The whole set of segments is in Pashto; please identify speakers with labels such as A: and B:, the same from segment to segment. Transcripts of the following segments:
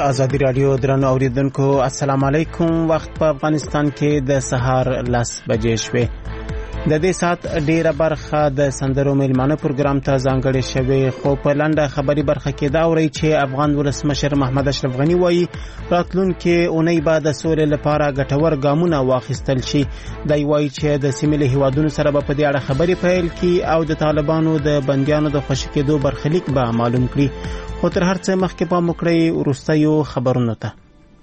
A: ازادي رادیو درنو اوریدونکو السلام علیکم. وخت په افغانستان کې د سهار 10 بجې شوه. د دې سات ډیره برخه د سندرو میلمانه پروګرام ته ځانګړې شوه، خو په لنډه خبري برخه کې دا اوري چې افغان ولسمشر محمد اشرف غنی وایي راتلونکي اونۍ به د سولې لپاره ګټور ګامونه واخیستل شي. دی وایي چې د سیمې له هیوادونو سره به په دې اړه خبرې پیل کړي او د طالبانو د بندیانو د خوشي کېدو برخلیک به معلوم کړي. خو تر هر څه مخکې پام وکړئ وروستیو خبرونو ته.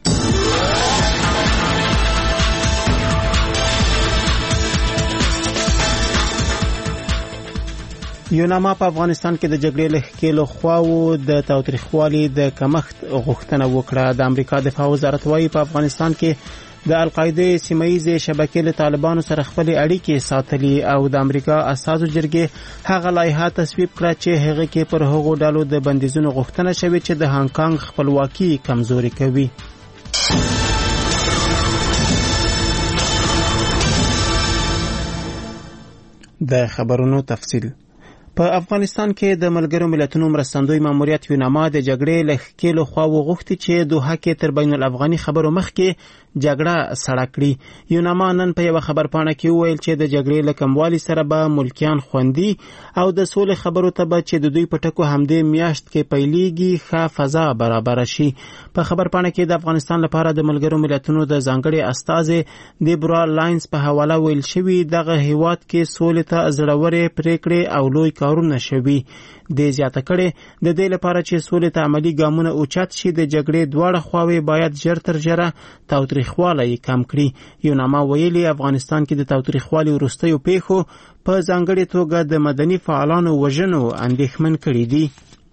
A: یوناما په افغانستان کې د جګړې له ښکېلو خواو د تاوتریخوالي د کمښت غوښتنه وکړه. د امریکا دفاع وزارت وایي په افغانستان کې د القاعده سیمه‌ییزې شبکې له طالبانو سره خپل اړیکې ساتلي او د امریکا اساسو جرګې هغه لایحه تصویب کړه چې هغه کې پر هغو ډلو د بندیزونو غوښتنه شوې چې د هانګ کانګ خپلواکي کمزوري کوي. د خبرونو تفصیل. په افغانستان کې د ملګرو ملتونو مرستندوی ماموریت یوناما د جګړې له ښکېلو خواو غوښتي چې دوحه کې تر بین الافغاني خبرو مخکې جګړه سړه کړي. یوناما نن په یو خبرپاڼه کې وویل چې د جګړې له کموالي سره به ملکیان خوندي او د سولې خبرو ته به چې د دوی په ټکو همدې میاشت کې پیلېږي ښه فضا برابر شي. په خبرپاڼه کې د افغانستان لپاره د ملګرو ملتونو د ځانګړي استازي دیبرا لاینز په حواله ویل شوی دغه هیواد کې سولې ته زړورې پریکړې او لوی کارونه شوي. د زیاته کړي د دې لپاره چې سولې ته عملی ګامونه اوچت شي د جګړې دواړه خواوې باید ژر تر ژره تاوتریخوالی کم کړي. یوناما ویلي افغانستان کې د تاوتریخوالي وروستیو پیښو په ځانګړې توګه د مدني فعالانو وژنو اندېښمن کړي دي.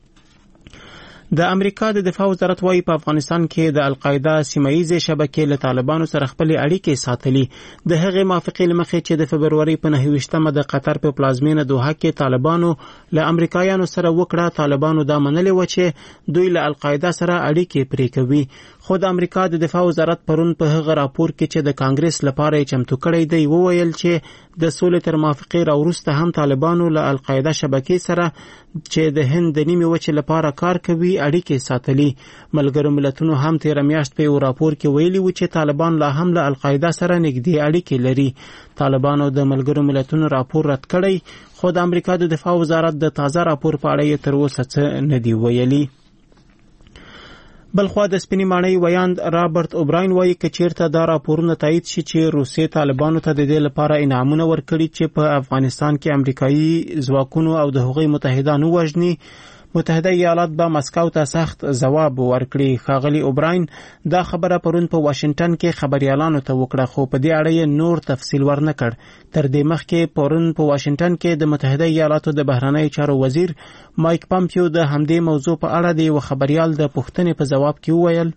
A: د امریکا د دفاع وزارت وایي په افغانستان کې د القاعده سیمه‌ییزې شبکې له طالبانو سره خپل اړیکې ساتلي. د هغې موافقې له مخې چې د فبروري په 29مه د قطر په پلازمینه دوحه کې طالبانو له امریکایانو سره وکړه. طالبانو دا منلې و چې دوی له القاعده سره اړیکې پرې کوي. خو د امریکا د دفاع وزارت پرون په هغه راپور کې چې د کانګرس لپاره چمتو کړی دی وویل چې د سولې تر موافقې راوروسته هم طالبانو له القاعده شبکې سره چې د هند د نیمې وچې لپاره کار کوي اړیکې ساتلي. ملګرو ملتونو هم تیر میاشت په یو راپور کې ویلي و چې طالبان لا هم له القاعده سره نږدې اړیکې لري. طالبانو د ملګرو ملتونو راپور رد کړی، خو د امریکا د دفاع وزارت د تازه راپور په اړه یې تر اوسه څه نه دی ویلي. بلخوا د سپینې ماڼۍ ویاند رابرټ اوبراین وایي که چیرته دا راپورونه تایید شي چې روسیې طالبانو ته د دې لپاره انعامونه ورکړي چې په افغانستان کې امریکایي ځواکونو او د هغوی متحدانو وژني، متحده ایالات به مسکو ته سخت ځواب ورکړي. ښاغلي اوبراین دا خبره پرون په واشنگټن کې خبريالانو ته وکړه، خو په دې اړه یې نور تفصیل ورنه کړ. تر دې مخکې پرون په واشنگټن کې د متحده ایالاتو د بهرنیو چارو وزیر مایک پامپیو د همدې موضوع په اړه د یو خبريال د پوښتنې په جواب کې وویل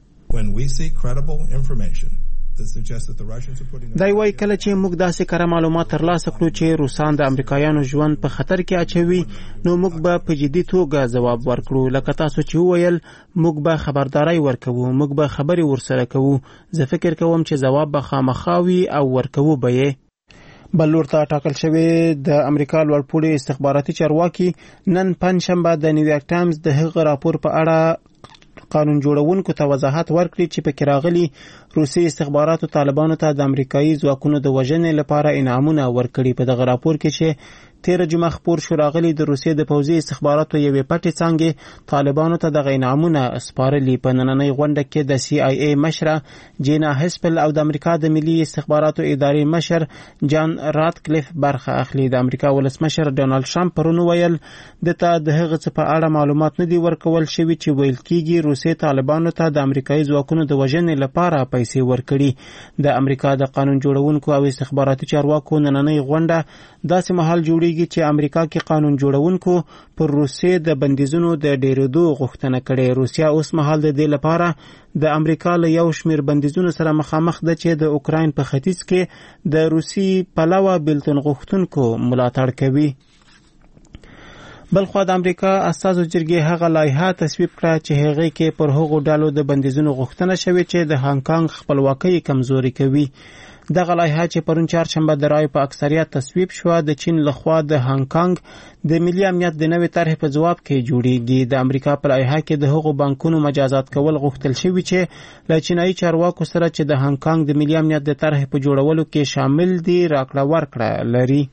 A: دا وایي کله چې موږ داسې کره معلومات ترلاسه کړو چې روسان د امریکایانو ژوند په خطر کې اچوي نو موږ به په جدي توګه ځواب ورکړو. لکه تاسو چې وویل موږ به خبرداري ورکوو، موږ به خبري ورسره کوو. زه فکر کوم چې ځواب به خامخاوي او ورکوو به یې. بل لور ته ټاکل شوی د امریکا لوړپوړي استخباراتي چارواکي نن پنځشنبه د نیویارک ټایمز د هغه راپور په اړه قانون جوړونکو ته وضاحت ورکړي چې پکې راغلي روسي استخباراتو طالبانو ته د امریکایي ځواکونو د وژنې لپاره انعامونه ورکړي. په دغه راپور کې چې 13 جمعه خپور شو راغلي د روسیې د پوځي استخباراتو یوې پټې څانګې طالبانو ته دغه انعامونه سپارلي. په نننۍ غونډه کې د CIA مشره جینا هسپل او د امریکا د ملي استخباراتو ادارې مشر جان راتکلیف برخه اخلي. د امریکا ولسمشر ډونالد ټرمپ پرون ویل دته د هغه څه په اړه معلومات نه دي ورکول شوي چې ویل کیږي روسي طالبانو ته د امریکایي ځواکونو د وژنې لپاره پیسې ورکړي. د امریکا د قانون جوړونکو او استخباراتي چارواکو نننۍ غونډه داسې مهال جوړیږي چې امریکا کې قانون جوړونکو پر روسیې د بندیزونو د ډیرېدو غوښتنه کړې. روسیا اوس مهال د دې لپاره د امریکا له یو شمېر بندیزونو سره مخامخ ده چې د اوکراین په ختیځ کې د روسي پلوه بیلتون غوښتونکو ملاتړ کوي. بلخوا د امریکا اساسو جرګې هغه لایحه تصویب کړه چې هغه کې پر هغو ډالو د بندیزونو غوښتنه شوې چې د هانګ کانګ خپلواکي کمزوري کوي. دغه لایحه چې پرون چهارشنبه د رایو په اکثریت تصویب شوه د چین لخوا د هانګ کانګ د ملي امنیت د نوې طرحې په ځواب کې جوړیږي. د امریکا په لایحه کې د هغو بانکونو مجازات کول غوښتل شوي چې له چینایي چارواکو سره چې د هانګ کانګ د ملي امنیت د طرحې په جوړولو کې شامل دي راکړه ورکړه لري.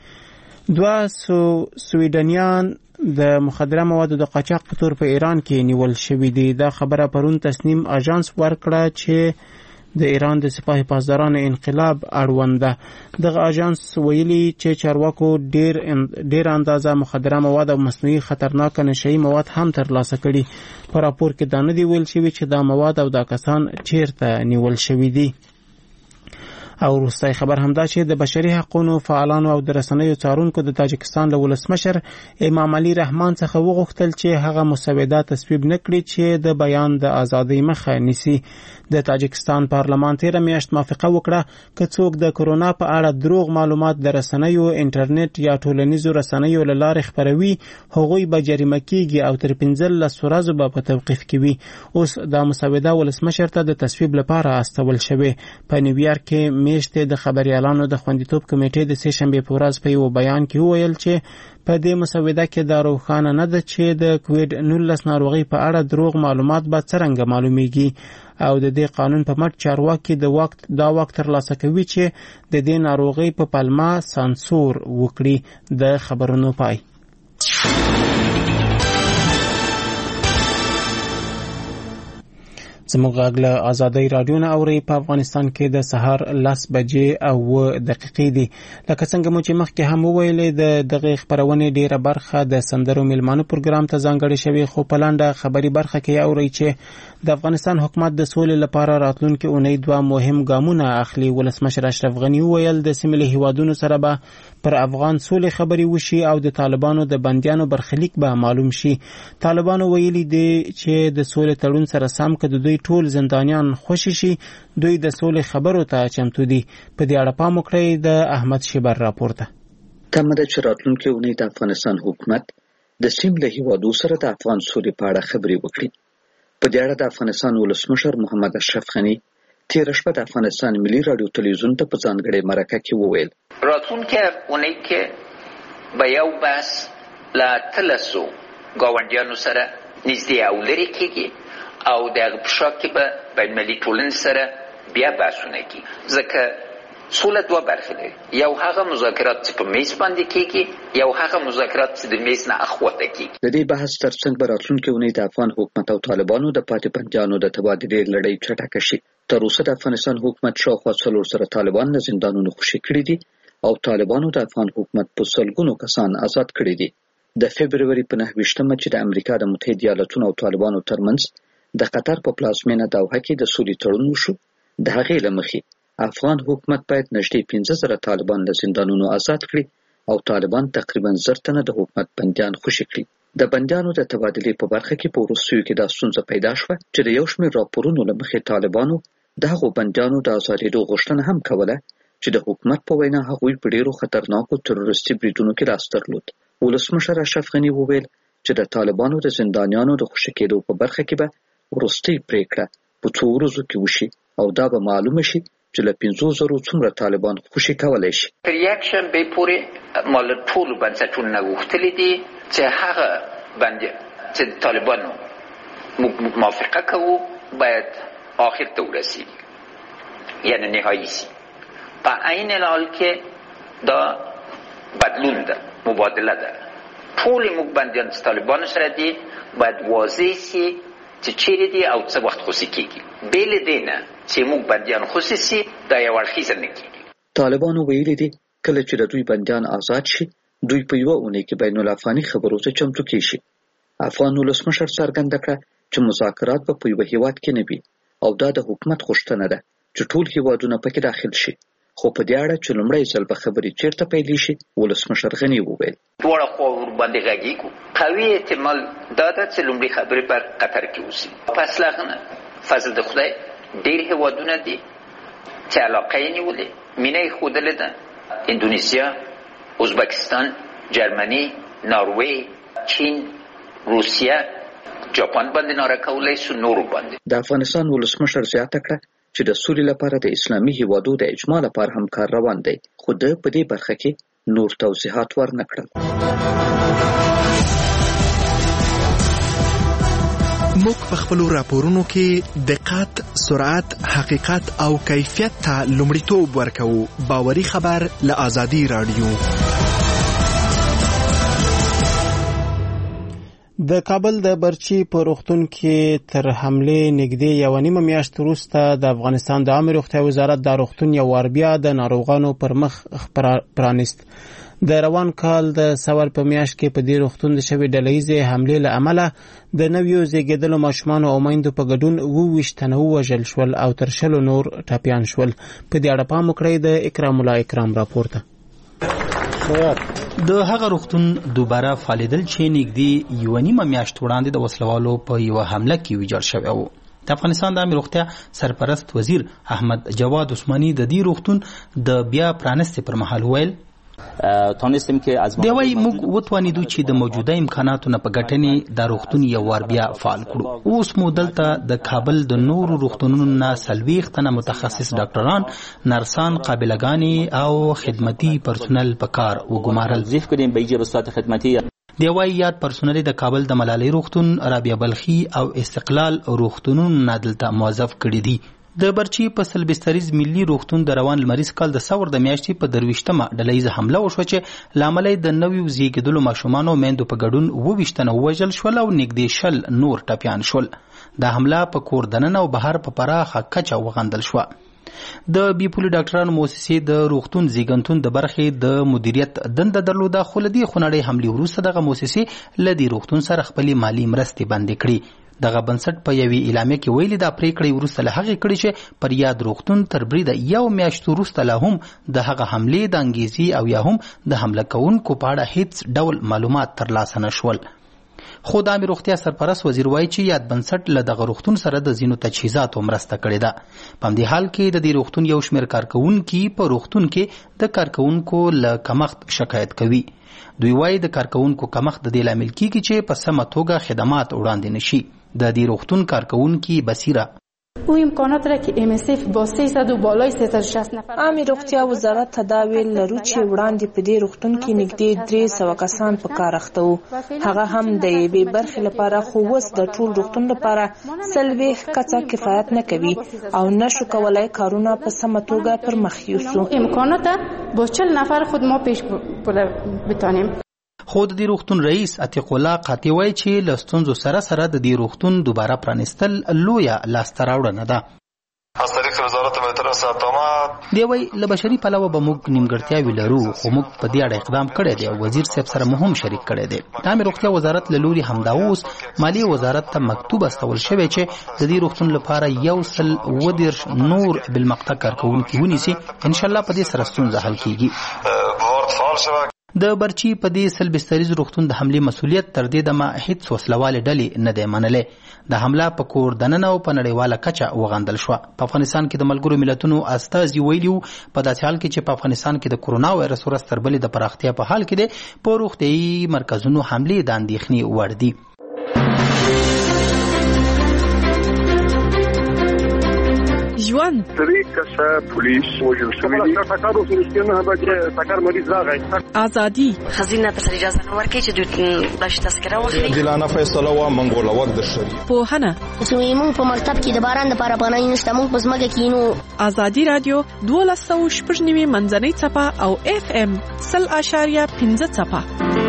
A: 2 سویډنیان د مخدره موادو د قاچاق په تور په ایران کې نیول شوي دي. دا خبره پرون تسنیم اژانس ورکړه چې د ایران د سپاه پاسدارانو انقلاب اړوند ده. دغه اژانس ویلي چې چارواکو ډیر اندازه مخدره مواد او مصنوعي خطرناک نشئی مواد هم ترلاسه کړي. په راپور کې دا نه دی ویل شوی چې دا مواد او دا کسان چیرته نیول شوي دي. او وروستی خبر همدا چې د بشري حقوقو فعالانو او د رسنیو څارونکو د تاجکستان له ولسمشر امام علي رحمان څخه وغوښتل چې هغه مسوده تصویب نکړي چې د بیان د ازادۍ مخه نیسي. د تاجکستان پارلمان تیره میاشت موافقه وکړه که څوک د کرونا په اړه دروغ معلومات د رسنیو، انټرنیټ یا ټولنیزو رسنیو له لارې خپروي هغوی به جریمه کیږي او تر 15 ورځو به په توقیف کې وي. اوس دا مسوده ولسمشر ته د تصویب لپاره استول شوې. په نیویارک کې میشته د خبريالانو د خوندیتوب کمیټې د سه شنبه په ورځ په یو بیان کې وویل چې په دې مسوده کې دا روښانه نه ده چې د کووید 19 ناروغي په اړه دروغ معلومات به څرنګه معلومیږي او د دې قانون په مټ چارواکي دا وخت ترلاسه کوي چې د دې ناروغي په پلمه سانسور وکړي. د خبرونو پای. زموږ غږ له ازادۍ رادیو نه اوري. په افغانستان کې د سهار 10 بجې او 9 دقیقې دي. لکه څنګه مو چې مخکې هم وویلې د دغه خبرونې ډیره برخه د سندرو میلمانو پروګرام ته ځانګړې شوی، خو په لنډه خبري برخه کې اوري چې د افغانستان حکومت د سولې لپاره راتلونکي اونۍ 2 مهم ګامونه اخلي. ولسمشر اشرف غنی وویل د سیمې له هیوادونو سره به پر افغان سولې خبري وشي او د طالبانو د بندیانو برخلیک به معلوم شي. طالبانو ویلي دي چې د سولې تړون سره سم که د دوی ټول زندانیان خوشي شي دوی د سولې خبرو ته چمتو دي. په دې اړه پام وکړئ. د احمد شیبر راپورته.
B: تمه ده چې راتلونکي اونۍ د افغانستان حکومت د سیمې له هیوادو سره د افغان سولې په اړه خبرې وکړي. په دې اړه د افغانستان ولسمشر محمد اشرف غنی تېره شپه د افغانستان ملي راډیو تلویزیون ته په ځانګړې مرکه کې وویل
C: راتلونکي اونۍ کې به یو بحث له 300 ګاونډیانو سره نږدې او لرې کېږي او د هغه په شا کې به بین‌المللي ټولنې سره بیا بحثونه کېږي. ځکه سوله 2 برخې لري. یو هغه مذاکرات چې په میز باندې کېږي، یو هغه مذاکرات چې د میز نه اخواته کېږي.
B: د دې بحث ترڅنګ به راتلونکي اونۍ د افغان حکومت او طالبانو د پاتې بندیانو د تبادلې لړۍ چټکه شي. تر اوسه د افغانستان حکومت شاوخوا 4 سره طالبان له زندانونو خوشي کړي دي او طالبانو د افغان حکومت په سلګونو کسان آزاد کړي دي. د فبرवरी په 9 چې د امریکا د متحده ایالاتونو او طالبانو ترمنځ د قطر په پلازمینه دوحه کې د سولې تړون وشو، د هغې له مخې افغان حکومت باید نږدې 15,000 طالبان له زندانونو آزاد کړي او طالبان تقریبا 1000 تنه د حکومت بندیان خوشي کړي. د بندیانو د تبادلې په برخه کې په وروستیو کې دا ستونزه پیدا شوه چې د یو شمېر راپورونو له مخې طالبانو د هغو بندیانو د آزادېدو غوښتنه هم کوله چې د حکومت په وینا هغوی په ډیرو خطرناکو تروریستي بریدونو کې لاس درلود. ولسمشر اشرف غنی وویل چې د طالبانو د زندانیانو د خوشي کېدو په برخه کې به وروستۍ پریکړه په 2 ورځو کې وشي او دا به معلومه شي چې له 50,000 څومره طالبان خوشي کولای شي.
C: تر یک شنبه پورې مال ټول بنسټونه غوښتلي دي چې هغه باندې چې طالبانو موافقه کوي باید آخر ته ورسیږي، یعنی نهایی شي. په عین حال کې دا بدلون ده، مبادله ده. ټول موږ بندیان چې طالبانو سره دي باید واضح شي چې چیرې دي او څه وخت خوشي کېږي. بېل دې نه چې موږ بندیان خوشي سي دا یو اړخیزه نه کېږي.
B: طالبانو ویلي دي کله چې د دوی بندیان آزاد شي دوی په یوه اونۍ کې بین الافغاني خبرو ته چمتو کېږي. افغان ولسمشر څرګنده کړه چې مذاکرات به په یوه هیواد کې نه وي او دا د حکومت غوښتنه ده چې ټول هیوادونه پکې داخل شي. خو په دې اړه چې لومړی ځل به خبرې چیرته پیلې شي ولسمشر غنی وویل
C: دواړه خوا ورباندې غږیږو. قوي احتمال دا ده چې لومړی خبرې پر قطر کې وشي. پس له هغه نه فضل د خدای ډېر هیوادونه دي چې علاقه یې نیولې، مینه یې ښودلې ده. اندونیزیا، ازبکستان، جرمني، ناروی، چین، روسیه، جاپان باندې ناره کولی سو نورو باندې.
B: د افغانستان ولسمشر زیاته کړه چې د سولې لپاره د اسلامي هیوادو د اجماع لپاره هم کار روان دی، خو د په دې برخه کې نور توضیحات ورنکړل.
D: موږ په خپل راپورونو کې دقت، سرعت، حقیقت او کیفیت ته لومړیتوب ورکوو. باوري خبر له آزادي رادیو.
A: د کابل د برچی په روغتون کې تر حمله نږدې یو نیمه میاشت وروسته د افغانستان د عامه روغتیا وزارت د روغتون یو وار بیا د ناروغانو پر مخ پرانیست. د روان کال د سور په میاشت کې په دې روغتون د شوې ډلهیزې حملې له امله د نویو زیږیدلو ماشومانو او میندو په ګډون 22 تنه ووژل شول او تر 20 نور ټپیان شول. په دې اړه پام وکړئ د اکرام الله اکرام راپورته.
E: د هغه روغتون دوباره فعالیدل چې نږدې یو نیمه میاشت وړاندې د وسلوالو په یو حمله کې ویجاړ شوی و. د افغانستان د عامه روغتیا سرپرست وزیر احمد جواد عثماني د دې روغتون د بیا پرانستې پر مهال ویل دی وایي موږ وتوانیدو چې د موجوده امکاناتو نه په ګټنې د روغتون یو وار بیا فعال کړو. اوس مو دلته د کابل د نورو روغتونونو نه 40 تنه متخصص ډاکټران، نرسان، قابلګانې او خدمتي پرسونل په کار وګمارل. دی وایي یاد پرسونل د کابل د ملالۍ روغتون، رابعه بلخي او استقلال روغتونونو نه دلته موظف کړي دي. د برچی په سلبستریز ملي روغتون د روان لمریز کال د سور د میاشتې په 23مه ډلهیزه حمله وشوه چې لامل د نویو زیږیدلو ماشومانو میندو په ګډون 22 تنه ووژل شول او نږدې 20 نور ټپیان شول. د حمله په کور دننه او بهر په پراخه کچه وغندل شوه. د بیپولي ډاکټرانو موسسې د روغتون زیږنتون د برخې د مدیریت دنده درلوده، خو له دې خونړۍ حملې وروسته دغه موسسې له دې روغتون سره خپلې مالي مرستې بندې کړې. دغه بنسټ په یوې اعلامیه کې ویلي دا پریکړه وروسته له هغې کړې چې پر یاد روغتون تر بریده یو میاشت وروسته لا هم د هغه حملې د انګیزې او یا هم د حمله کوونکو په اړه هیڅ ډول معلومات ترلاسه نه شول. خو د عامه روغتیا سرپرست وزیر وایي چې یاد بنسټ له دغه روغتون سره د ځینو تجهیزاتو مرسته کړې ده. په همدې حال کې د دې روغتون یو شمېر کارکوونکي په روغتون کې د کارکوونکو له کمښت شکایت کوي. دوی وایي د کارکوونکو کمښت د دې لامل کیږي چې په سمه توګه خدمات وړاندې نشي. د دې روغتون کارکوونکي بصیره
F: او امکانات را که MSF با 300 و بالای 360 نفر
G: عامه روغتیا وزارت تداوی لرو چې وړاندې په دې روغتون کې نږدې 300 کسان په کار اخته وو. هغه هم د یوې برخې لپاره، خو اوس د ټول روغتون لپاره 40 کسه کفایت نه کوي او نشو کولای کارونه په سمه توګه پر مخ یوسو.
F: امکانات با 40 نفر خود ما پیش بتانیم.
E: خو د دې روغتون رئیس عتیق الله قاطع وایي چې له ستونزو سره سره د دې روغتون دوباره پرانیستل لویه لاسته راوړنه ده. دی وایي له بشري پلوه به موږ نیمګړتیاوې لرو، خو موږ په دې اړه اقدام کړی دی او وزیر صاحب سره مو هم شریک کړی دی. د عامه روغتیا وزارت له لوري همدا اوس مالیې وزارت ته مکتوب استول شوی چې د دې روغتون لپاره 120 نور بالمقطع کارکوونکي ونیسي. انشاءالله په دې سره ستونزه حل کیږي. د برچی په دې سلبستریز روغتون د حملې مسؤلیت تر دې دمه هیڅ وسلوالې ډلې نه دی منلې. د حمله په کور دننه او په نړیواله کچه وغندل شوه. په افغانستان کې د ملګرو ملتونو استازي ویلي وو په داسې حال کې چې په افغانستان کې د کرونا وایرس ورځ تر بلې د پراختیا په حال کې دی، په روغتیایي مرکزونو حملې د اندېښنې وړ دي.
G: ژوند
H: پولیس وژل شوی دي.
G: ازادي
I: خزینه تر اجازه نه ورکړي چې دوی داسې تذکره واخلي.
H: عادلانه فیصله و منګوله وخت د شری
G: پوهنه
J: زموږ په مکتب کې د باران لپاره پناه نشته، موږ په ځمکه کې نو.
G: ازادي رادیو 12.9 منځنۍ څپه او FM 0.5 څپه.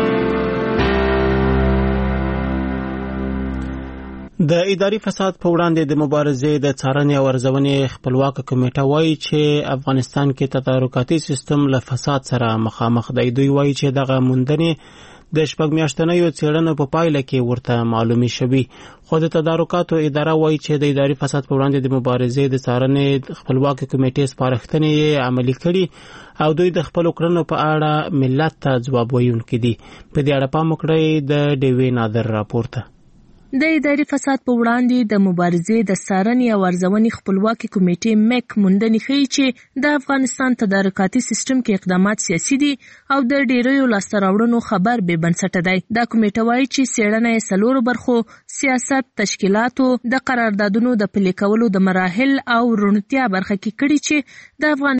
A: د اداري فساد په وړاندې د مبارزې د څارنې او ارزونې خپلواکه کمیټه وایي چې افغانستان کې تدارکاتي سیستم له فساد سره مخامخ دی. دوی وایي چې دغه موندنې د 6 میاشتنیو څېړنو په پایله کې ورته معلومي شوي. خو د تدارکاتو اداره وایي چې د اداري فساد په وړاندې د مبارزې د څارنې خپلواکه کمیټې سپارښتنې عملي کړي او دوی د خپل کړنو په اړه ملت ته ځواب ویونکي دي. په دې اړه پام وکړئ د ډیوی نادر راپورته.
G: د اداري فساد په وړاندې د مبارزې د څارنې او ارزونې خپلواکي کمیټې مک موندنې ښیي چې د افغانستان تدارکاتي سیستم کې اقدامات سیاسي دي او د ډیریو لاسته راوړنو خبر بې بنسټه دی. دا کمیټه وایي چې څېړنه یې 4 برخو سیاست، تشکیلاتو، د قراردادونو د پلي کولو د مراحل او روڼتیا برخه کې کړې چې د افغان